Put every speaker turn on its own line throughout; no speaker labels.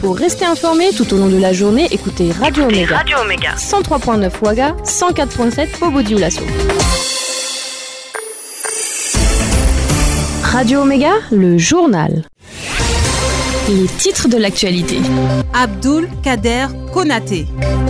Pour rester informé tout au long de la journée, écoutez Radio Omega. 103.9 Ouaga, 104.7 Bobo-Dioulasso. Radio Omega, le journal. Les titres de l'actualité.
Abdoul Kader Konaté.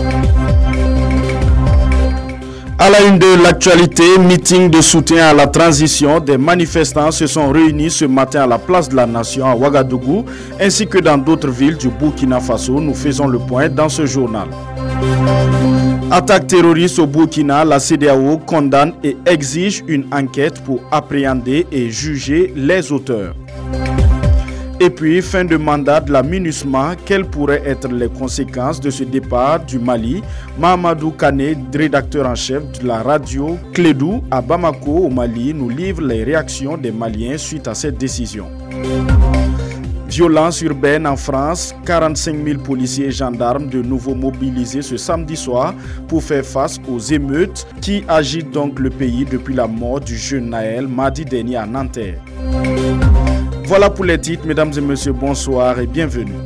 À la une de l'actualité, meeting de soutien à la transition, des manifestants se sont réunis ce matin à la place de la Nation à Ouagadougou, ainsi que dans d'autres villes du Burkina Faso. Nous faisons le point dans ce journal. Attaque terroriste au Burkina, la CEDEAO condamne et exige une enquête pour appréhender et juger les auteurs. Et puis, fin de mandat de la MINUSMA, quelles pourraient être les conséquences de ce départ du Mali? Mahamadou Kane, rédacteur en chef de la radio Clédou à Bamako au Mali, nous livre les réactions des Maliens suite à cette décision. Violence urbaine en France, 45 000 policiers et gendarmes de nouveau mobilisés ce samedi soir pour faire face aux émeutes qui agitent donc le pays depuis la mort du jeune Naël mardi dernier à Nanterre. Voilà pour les titres, mesdames et messieurs, bonsoir et bienvenue.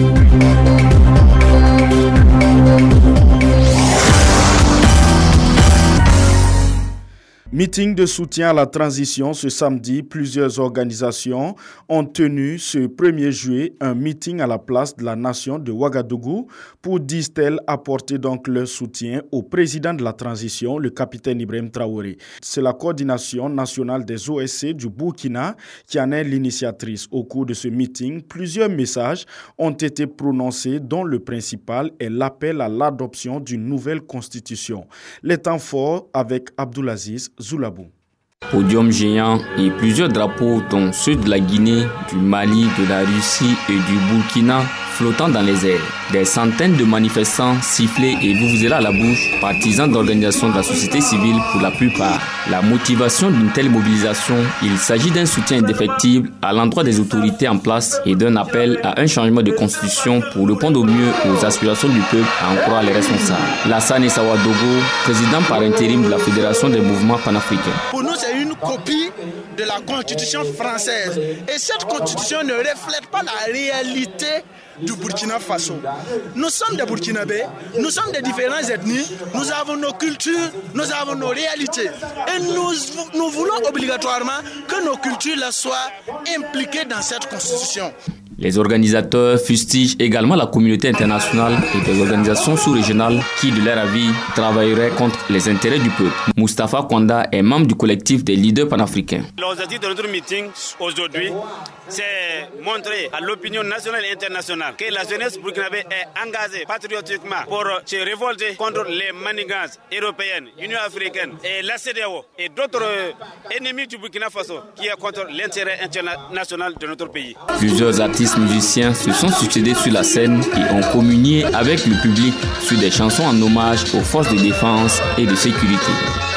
Meeting de soutien à la transition ce samedi, plusieurs organisations ont tenu ce 1er juillet un meeting à la place de la Nation de Ouagadougou pour, disent-elles, apporter donc leur soutien au président de la transition, le capitaine Ibrahim Traoré. C'est la coordination nationale des OSC du Burkina qui en est l'initiatrice. Au cours de ce meeting, plusieurs messages ont été prononcés, dont le principal est l'appel à l'adoption d'une nouvelle constitution. Les temps forts avec Abdoulaziz Zoulabou.
Podium géant et plusieurs drapeaux, dont ceux de la Guinée, du Mali, de la Russie et du Burkina, flottant dans les airs. Des centaines de manifestants sifflés et vuvuzela à la bouche, partisans d'organisations de la société civile pour la plupart. La motivation d'une telle mobilisation, il s'agit d'un soutien indéfectible à l'endroit des autorités en place et d'un appel à un changement de constitution pour répondre au mieux aux aspirations du peuple, à en croire les responsables. Lassane Issa Ouagadougou, président par intérim de la Fédération des mouvements panafricains.
Pour nous, c'est une copie de la constitution française. Et cette constitution ne reflète pas la réalité du Burkina Faso. Nous sommes des Burkinabés, nous sommes des différentes ethnies, nous avons nos cultures, nous avons nos réalités. Et nous voulons obligatoirement que nos cultures soient impliquées dans cette constitution.
Les organisateurs fustigent également la communauté internationale et des organisations sous-régionales qui, de leur avis, travailleraient contre les intérêts du peuple. Moustapha Kwanda est membre du collectif des leaders panafricains.
L'objectif de notre meeting aujourd'hui, c'est montrer à l'opinion nationale et internationale que la jeunesse burkinabé est engagée patriotiquement pour se révolter contre les manigances européennes, Union africaine et la CEDEAO et d'autres ennemis du Burkina Faso qui est contre l'intérêt international de notre pays.
Plusieurs artistes musiciens se sont succédés sur la scène et ont communié avec le public sur des chansons en hommage aux forces de défense et de sécurité.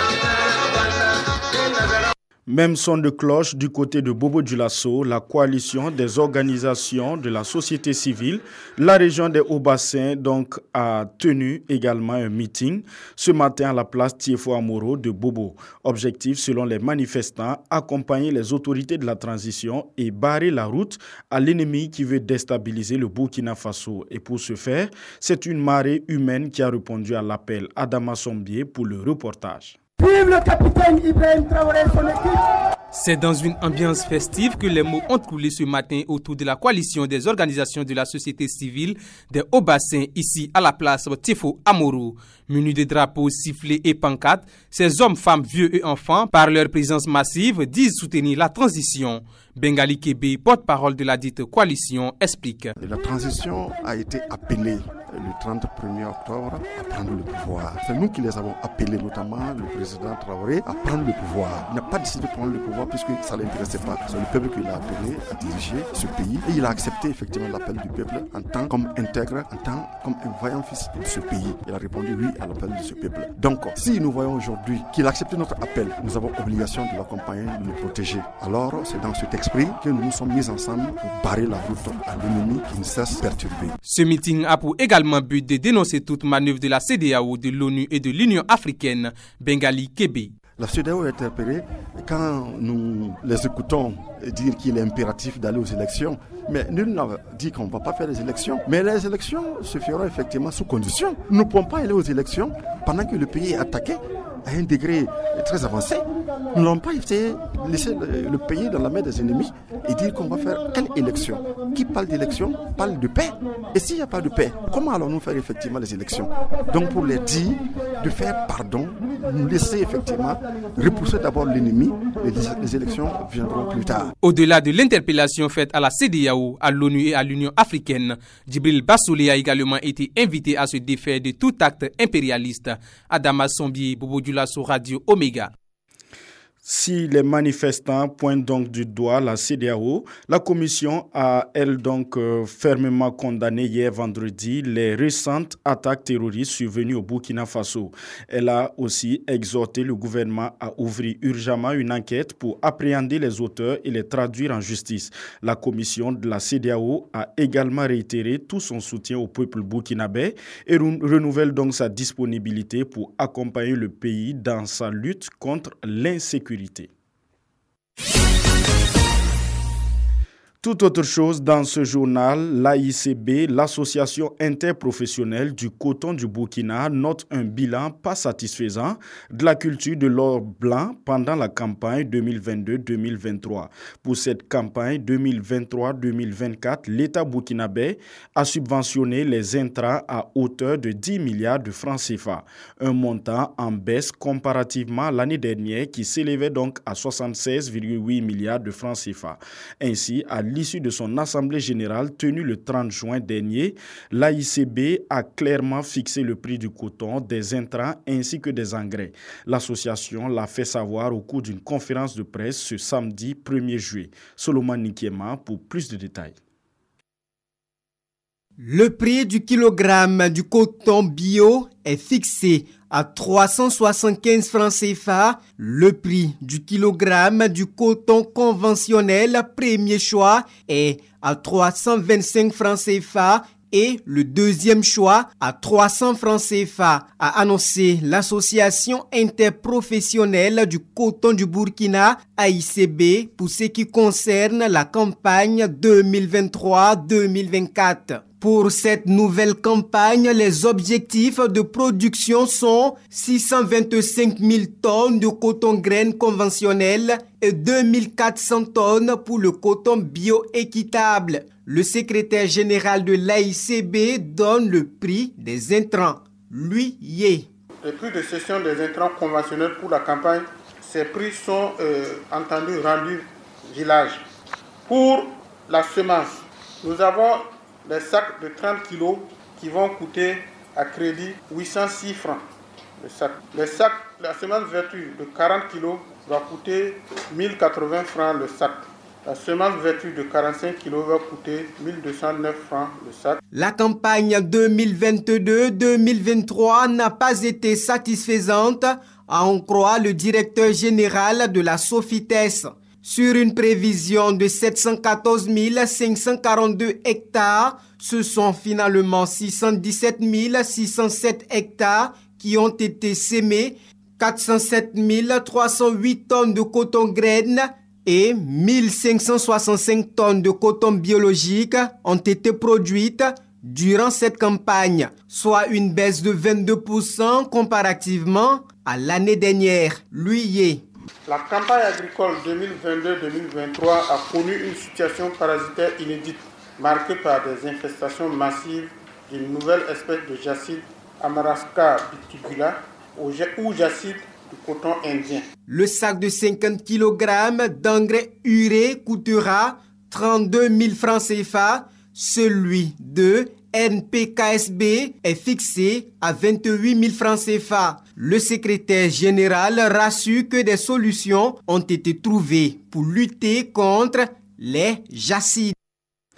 Même son de cloche du côté de Bobo-Dioulasso, la coalition des organisations de la société civile, la région des Hauts-Bassins donc a tenu également un meeting ce matin à la place Tiefo Amoro de Bobo. Objectif, selon les manifestants, accompagner les autorités de la transition et barrer la route à l'ennemi qui veut déstabiliser le Burkina Faso. Et pour ce faire, c'est une marée humaine qui a répondu à l'appel. Adama Sombier pour le reportage.
Vive le capitaine Ibrahim Traoré et son équipe!
C'est dans une ambiance festive que les mots ont coulé ce matin autour de la coalition des organisations de la société civile des Hauts-Bassins ici à la place Tiefo Amoro. Munis de drapeaux, sifflets et pancartes, ces hommes, femmes, vieux et enfants, par leur présence massive, disent soutenir la transition. Bengali Kebe, porte-parole de la dite coalition, explique.
La transition a été appelée le 31er octobre à prendre le pouvoir. C'est nous qui les avons appelés, notamment le président Traoré, à prendre le pouvoir. Il n'a pas décidé de prendre le pouvoir puisque ça ne l'intéressait pas. C'est le peuple qui l'a appelé à diriger ce pays et il a accepté effectivement l'appel du peuple en tant qu'intègre, en tant comme un vaillant fils de ce pays. Il a répondu oui à l'appel de ce peuple. Donc, si nous voyons aujourd'hui qu'il a accepté notre appel, nous avons obligation de l'accompagner, de le protéger. Alors, c'est dans cet esprit que nous nous sommes mis ensemble pour barrer la route à l'ennemi qui ne cesse de perturber.
Ce meeting a pour également but de dénoncer toute manœuvre de la CEDEAO, de l'ONU et de l'Union africaine. Bengali Kebe.
La CEDEAO est interpellée quand nous les écoutons dire qu'il est impératif d'aller aux élections. Mais nul n'a dit qu'on ne va pas faire les élections. Mais les élections se feront effectivement sous condition. Nous ne pouvons pas aller aux élections pendant que le pays est attaqué à un degré très avancé. Nous n'allons pas laisser le pays dans la main des ennemis et dire qu'on va faire quelle élection. Qui parle d'élection parle de paix. Et s'il n'y a pas de paix, comment allons-nous faire effectivement les élections? Donc pour les dire de faire pardon, nous laisser effectivement repousser d'abord l'ennemi et les élections viendront plus tard.
Au-delà de l'interpellation faite à la CEDEAO, à l'ONU et à l'Union africaine, Djibril Bassouli a également été invité à se défaire de tout acte impérialiste. Adama Sombi, Bobo Dioulasso, Radio Omega.
Si les manifestants pointent donc du doigt la CEDEAO, la commission a, elle, donc fermement condamné hier vendredi les récentes attaques terroristes survenues au Burkina Faso. Elle a aussi exhorté le gouvernement à ouvrir urgemment une enquête pour appréhender les auteurs et les traduire en justice. La commission de la CEDEAO a également réitéré tout son soutien au peuple burkinabé et renouvelle donc sa disponibilité pour accompagner le pays dans sa lutte contre l'insécurité. Tout autre chose dans ce journal, l'AICB, l'association interprofessionnelle du coton du Burkina, note un bilan pas satisfaisant de la culture de l'or blanc pendant la campagne 2022-2023. Pour cette campagne 2023-2024, l'État burkinabé a subventionné les intrants à hauteur de 10 milliards de francs CFA, un montant en baisse comparativement à l'année dernière qui s'élevait donc à 76,8 milliards de francs CFA. Ainsi, à l'issue de son assemblée générale tenue le 30 juin dernier, l'AICB a clairement fixé le prix du coton, des intrants ainsi que des engrais. L'association l'a fait savoir au cours d'une conférence de presse ce samedi 1er juillet. Solomon Nikiema pour plus de détails.
Le prix du kilogramme du coton bio est fixé à 375 francs CFA. Le prix du kilogramme du coton conventionnel premier choix est à 325 francs CFA et le deuxième choix à 300 francs CFA, a annoncé l'association interprofessionnelle du coton du Burkina, AICB, pour ce qui concerne la campagne 2023-2024. Pour cette nouvelle campagne, les objectifs de production sont 625 000 tonnes de coton graine conventionnel et 2400 tonnes pour le coton bio-équitable. Le secrétaire général de l'AICB donne le prix des intrants. Lui, Yé.
Le prix de cession des intrants conventionnels pour la campagne, ces prix sont entendus rendus village. Pour la semence, nous avons les sacs de 30 kg qui vont coûter à crédit 806 francs le sac. Les sacs, la semence vertu de 40 kg va coûter 1080 francs le sac. La semence vertu de 45 kg va coûter 1209 francs le sac.
La campagne 2022-2023 n'a pas été satisfaisante, à en croire le directeur général de la Sofites. Sur une prévision de 714 542 hectares, ce sont finalement 617 607 hectares qui ont été sémés, 407 308 tonnes de coton graine et 1565 tonnes de coton biologique ont été produites durant cette campagne, soit une baisse de 22% comparativement à l'année dernière. Lui,
la campagne agricole 2022-2023 a connu une situation parasitaire inédite, marquée par des infestations massives d'une nouvelle espèce de jacide, Amarasca bitibula, ou jacide du coton indien.
Le sac de 50 kg d'engrais urée coûtera 32 000 francs CFA. Celui de NPKSB est fixé à 28 000 francs CFA. Le secrétaire général rassure que des solutions ont été trouvées pour lutter contre les jacides.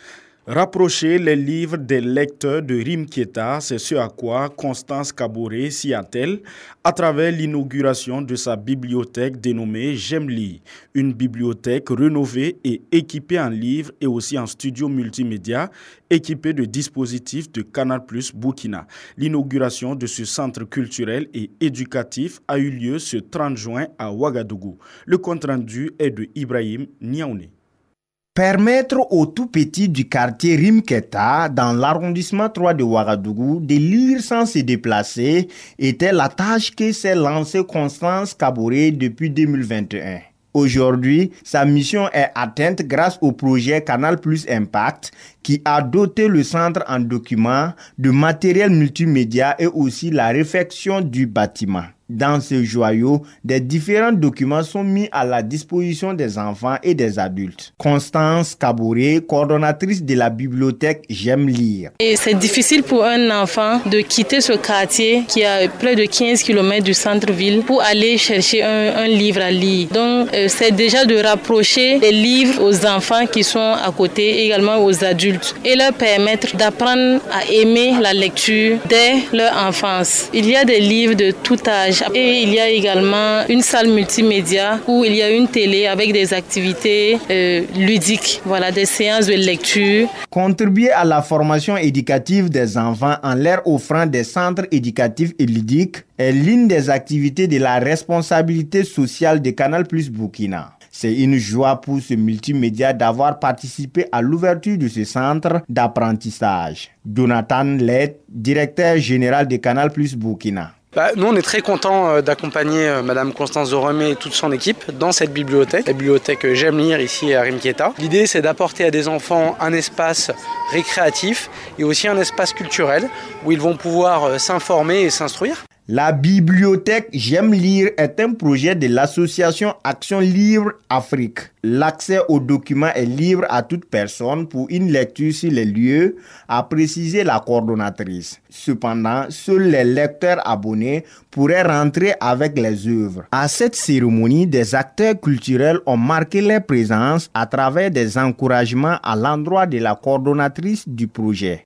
Rapprocher les livres des lecteurs de Rimketa, c'est ce à quoi Constance Kaboré s'y attelle à travers l'inauguration de sa bibliothèque dénommée J'aime lire, une bibliothèque rénovée et équipée en livres et aussi en studio multimédia, équipée de dispositifs de Canal+ Burkina. L'inauguration de ce centre culturel et éducatif a eu lieu ce 30 juin à Ouagadougou. Le compte-rendu est de Ibrahim Niaoune.
Permettre aux tout-petits du quartier Rimketa, dans l'arrondissement 3 de Ouagadougou, de lire sans se déplacer était la tâche que s'est lancée Constance Kaboré depuis 2021. Aujourd'hui, sa mission est atteinte grâce au projet Canal+ Impact qui a doté le centre en documents, de matériel multimédia et aussi la réfection du bâtiment. Dans ce joyau, des différents documents sont mis à la disposition des enfants et des adultes. Constance Kaboré, coordonnatrice de la bibliothèque J'aime lire.
Et c'est difficile pour un enfant de quitter ce quartier qui est à près de 15 km du centre-ville pour aller chercher un livre à lire. Donc c'est déjà de rapprocher les livres aux enfants qui sont à côté, également aux adultes, et leur permettre d'apprendre à aimer la lecture dès leur enfance. Il y a des livres de tout âge. Et il y a également une salle multimédia où il y a une télé avec des activités ludiques, des séances de lecture.
Contribuer à la formation éducative des enfants en leur offrant des centres éducatifs et ludiques est l'une des activités de la responsabilité sociale de Canal+ Burkina. C'est une joie pour ce multimédia d'avoir participé à l'ouverture de ce centre d'apprentissage. Jonathan Lett, directeur général de Canal+ Burkina.
Nous, on est très contents d'accompagner Madame Constance Zoromé et toute son équipe dans cette bibliothèque, la bibliothèque J'aime lire ici à Rimketa. L'idée, c'est d'apporter à des enfants un espace récréatif et aussi un espace culturel où ils vont pouvoir s'informer et s'instruire.
La bibliothèque J'aime lire est un projet de l'association Action Libre Afrique. L'accès aux documents est libre à toute personne pour une lecture sur les lieux, a précisé la coordonnatrice. Cependant, seuls les lecteurs abonnés pourraient rentrer avec les œuvres. À cette cérémonie, des acteurs culturels ont marqué leur présence à travers des encouragements à l'endroit de la coordonnatrice du projet.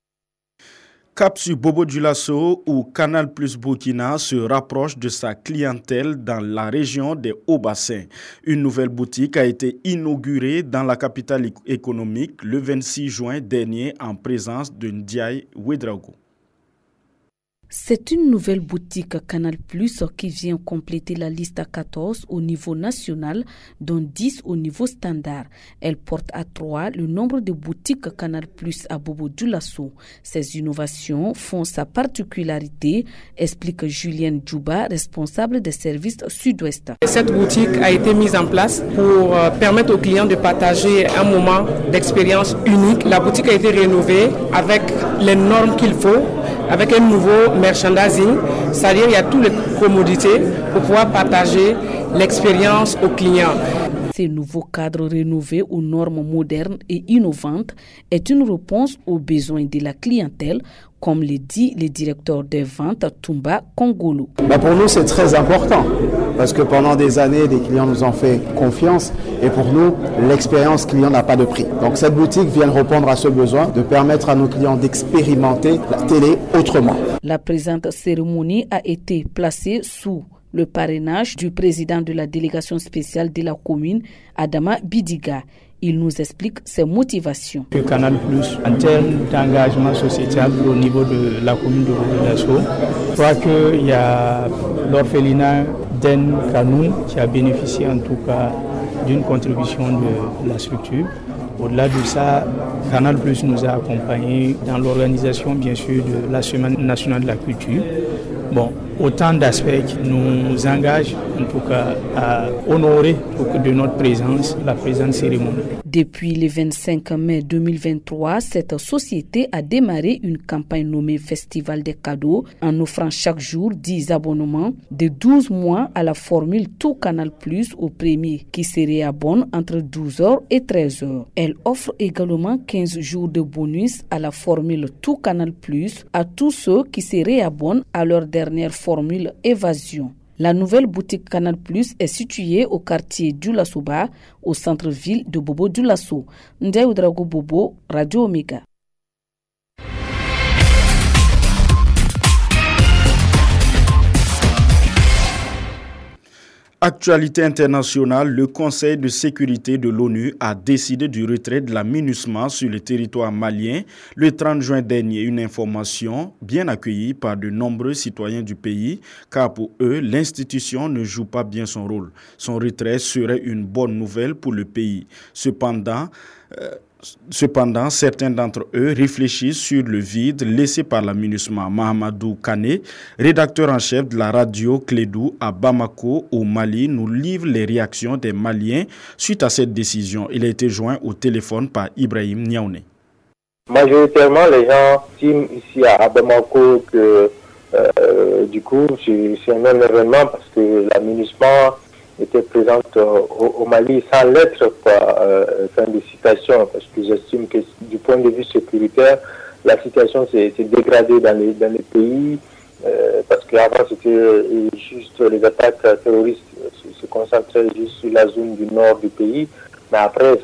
Cap sur Bobo Dioulasso où Canal+ Burkina se rapproche de sa clientèle dans la région des Hauts-Bassins. Une nouvelle boutique a été inaugurée dans la capitale économique le 26 juin dernier en présence de Ndiaye Ouedraogo.
C'est une nouvelle boutique Canal+ qui vient compléter la liste à 14 au niveau national, dont 10 au niveau standard. Elle porte à 3 le nombre de boutiques Canal+ à Bobo Dioulasso. Ces innovations font sa particularité, explique Julienne Djouba, responsable des services Sud-Ouest.
Cette boutique a été mise en place pour permettre aux clients de partager un moment d'expérience unique. La boutique a été rénovée avec les normes qu'il faut, avec un nouveau merchandising, c'est-à-dire il y a toutes les commodités pour pouvoir partager l'expérience aux clients.
Ce nouveau cadre rénové aux normes modernes et innovantes est une réponse aux besoins de la clientèle, comme le dit le directeur des ventes Toumba Kongolo.
Pour nous, c'est très important parce que pendant des années, les clients nous ont fait confiance et pour nous, l'expérience client n'a pas de prix. Donc cette boutique vient répondre à ce besoin de permettre à nos clients d'expérimenter la télé autrement.
La présente cérémonie a été placée sous le parrainage du président de la délégation spéciale de la commune, Adama Bidiga. Il nous explique ses motivations.
Le Canal+, en termes d'engagement sociétal au niveau de la commune de Bobo-Dioulasso, je crois qu'il y a l'orphelinat d'En Kanou qui a bénéficié en tout cas d'une contribution de la structure. Au-delà de ça, Canal+ nous a accompagnés dans l'organisation bien sûr de la Semaine nationale de la culture. Autant d'aspects qui nous engagent en tout cas à honorer de notre présence la présente cérémonie.
Depuis le 25 mai 2023, cette société a démarré une campagne nommée Festival des cadeaux en offrant chaque jour 10 abonnements de 12 mois à la formule Tout Canal+ au premier qui se réabonne entre 12h et 13h. Elle offre également 15 jours de bonus à la formule Tout Canal+ à tous ceux qui se réabonnent à leur dernière formule Évasion. La nouvelle boutique Canal+ est située au quartier Dioulassouba, au centre-ville de Bobo Dioulasso. Ndeye Oudrago Bobo, Radio Omega.
Actualité internationale, le Conseil de sécurité de l'ONU a décidé du retrait de la MINUSMA sur le territoire malien le 30 juin dernier. Une information bien accueillie par de nombreux citoyens du pays, car pour eux, l'institution ne joue pas bien son rôle. Son retrait serait une bonne nouvelle pour le pays. Cependant, certains d'entre eux réfléchissent sur le vide laissé par la MINUSMA. Mahamadou Kane, rédacteur en chef de la radio Clédou à Bamako, au Mali, nous livre les réactions des Maliens suite à cette décision. Il a été joint au téléphone par Ibrahim Niaoune.
Majoritairement, les gens estiment ici à Bamako que du coup, c'est un événement parce que la MINUSMA était présente au Mali sans l'être, fin de citation, parce que j'estime que du point de vue sécuritaire, la situation s'est dégradée dans les pays, parce qu'avant c'était juste les attaques terroristes se concentraient juste sur la zone du nord du pays, mais après,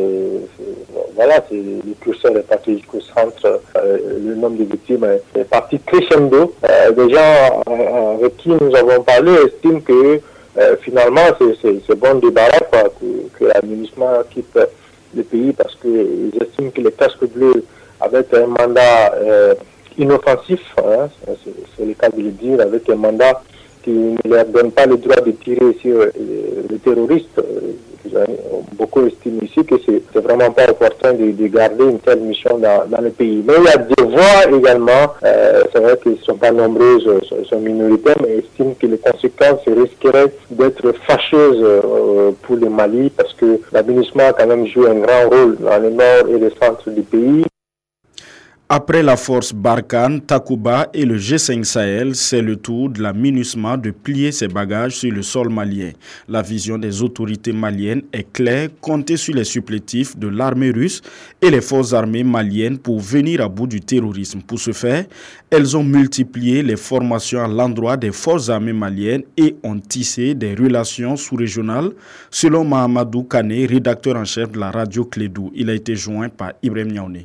le curseur est parti jusqu'au centre, le nombre de victimes est parti crescendo. Des gens avec qui nous avons parlé estiment que finalement, c'est bon débarras que la MINUSMA quitte le pays parce qu'ils estiment que les casques bleus, avec un mandat inoffensif, c'est le cas de le dire, avec un mandat qui ne leur donne pas le droit de tirer sur les terroristes. Beaucoup estiment ici que c'est vraiment pas opportun de garder une telle mission dans le pays. Mais il y a des voix également, c'est vrai qu'ils ne sont pas nombreuses, sont minoritaires, mais estiment que les conséquences risqueraient d'être fâcheuses pour le Mali parce que la MINUSMA a quand même joué un grand rôle dans le nord et le centre du pays.
Après la force Barkhane, Takuba et le G5 Sahel, c'est le tour de la MINUSMA de plier ses bagages sur le sol malien. La vision des autorités maliennes est claire, compter sur les supplétifs de l'armée russe et les forces armées maliennes pour venir à bout du terrorisme. Pour ce faire, elles ont multiplié les formations à l'endroit des forces armées maliennes et ont tissé des relations sous-régionales, selon Mahamadou Kane, rédacteur en chef de la radio Clédou. Il a été joint par Ibrahim Niaoune.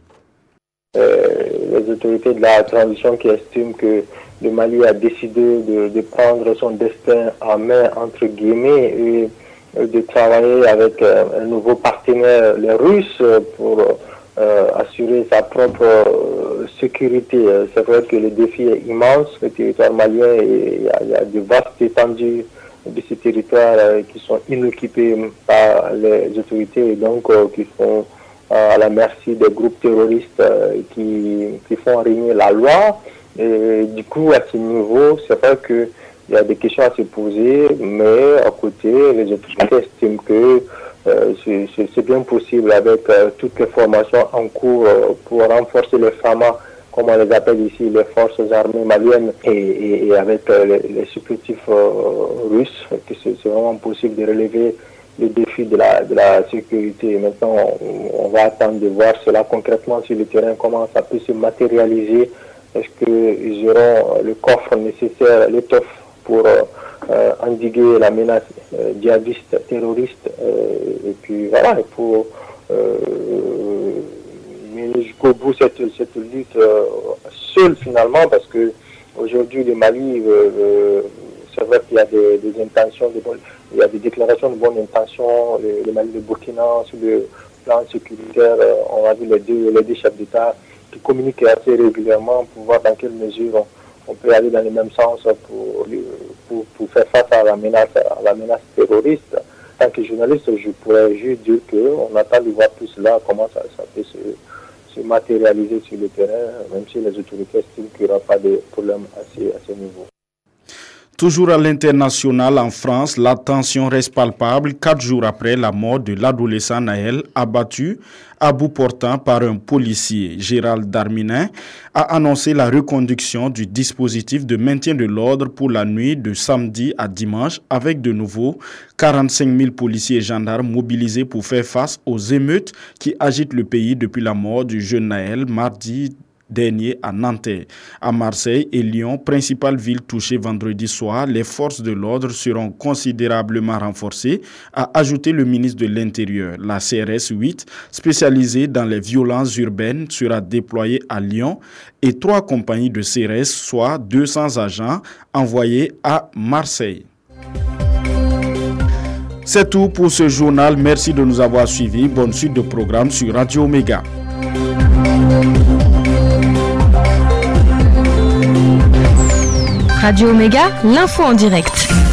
Les autorités de la transition qui estiment que le Mali a décidé de prendre son destin en main, entre guillemets, et de travailler avec un nouveau partenaire, les Russes, pour assurer sa propre sécurité. C'est vrai que le défi est immense, le territoire malien, il y a de vastes étendues de ces territoires qui sont inoccupés par les autorités et donc qui sont à la merci des groupes terroristes qui font régner la loi. Et du coup, à ce niveau, c'est vrai qu'il y a des questions à se poser, mais à côté, les autorités estiment que c'est bien possible avec toutes les formations en cours pour renforcer les FAMA, comme on les appelle ici, les forces armées maliennes, et avec les supplétifs russes, que c'est vraiment possible de relever le défi de la sécurité. Maintenant, on va attendre de voir cela concrètement sur le terrain, comment ça peut se matérialiser. Est-ce qu'ils auront le coffre nécessaire, l'étoffe pour endiguer la menace djihadiste, terroriste, et puis voilà, pour mener jusqu'au bout cette lutte seule finalement, parce que aujourd'hui le Mali, c'est vrai qu'il y a des intentions, il y a des déclarations de bonne intention, le Mali, le Burkina, sur le plan sécuritaire, on a vu les deux chefs d'État qui communiquent assez régulièrement pour voir dans quelle mesure on peut aller dans le même sens pour faire face à la menace terroriste. En tant que journaliste, je pourrais juste dire qu'on attend de voir tout cela, comment ça peut se matérialiser sur le terrain, même si les autorités estiment qu'il n'y aura pas de problème à ce niveau.
Toujours à l'international, en France, la tension reste palpable 4 jours après la mort de l'adolescent Naël, abattu à bout portant par un policier. Gérald Darmanin a annoncé la reconduction du dispositif de maintien de l'ordre pour la nuit de samedi à dimanche, avec de nouveau 45 000 policiers et gendarmes mobilisés pour faire face aux émeutes qui agitent le pays depuis la mort du jeune Naël mardi dernier à Nanterre. À Marseille et Lyon, principales villes touchées vendredi soir, les forces de l'ordre seront considérablement renforcées, a ajouté le ministre de l'Intérieur. La CRS 8, spécialisée dans les violences urbaines, sera déployée à Lyon et 3 compagnies de CRS, soit 200 agents, envoyés à Marseille. C'est tout pour ce journal. Merci de nous avoir suivis. Bonne suite de programme sur Radio Omega.
Radio Omega, l'info en direct.